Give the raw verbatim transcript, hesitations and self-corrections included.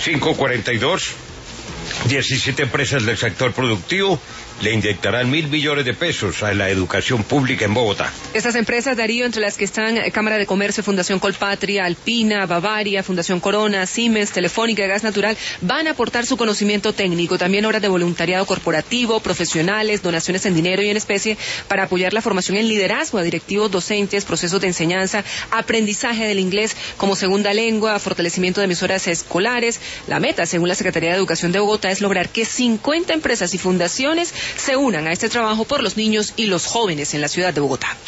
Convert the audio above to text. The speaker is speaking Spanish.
cinco cuarenta y dos. diecisiete empresas del sector productivo le inyectarán mil millones de pesos a la educación pública en Bogotá. Estas empresas, Darío, entre las que están Cámara de Comercio, Fundación Colpatria, Alpina, Bavaria, Fundación Corona, Siemens, Telefónica, Gas Natural, van a aportar su conocimiento técnico, también horas de voluntariado corporativo, profesionales, donaciones en dinero y en especie, para apoyar la formación en liderazgo a directivos, docentes, procesos de enseñanza, aprendizaje del inglés como segunda lengua, fortalecimiento de emisoras escolares. La meta, según la Secretaría de Educación de Bogotá, es lograr que cincuenta empresas y fundaciones se unan a este trabajo por los niños y los jóvenes en la ciudad de Bogotá.